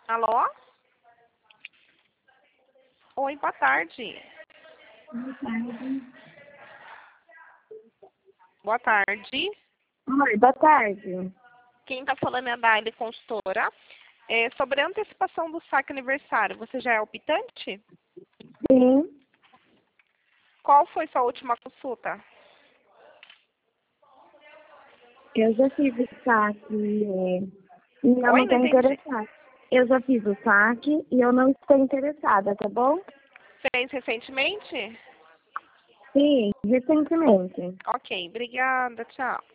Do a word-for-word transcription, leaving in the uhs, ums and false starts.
Alô? Oi, boa tarde. Boa tarde. Boa tarde. Oi, boa tarde. Quem está falando é a Daile Consultora. É, sobre a antecipação do saque aniversário, você já é optante? Sim, Qual foi sua última consulta? eu já fiz o saque é, e eu Oi, não não estou entendi. interessada. Eu já fiz o saque e eu não estou interessada, tá bom? Fez recentemente? Sim, recentemente. Ok, obrigada, tchau.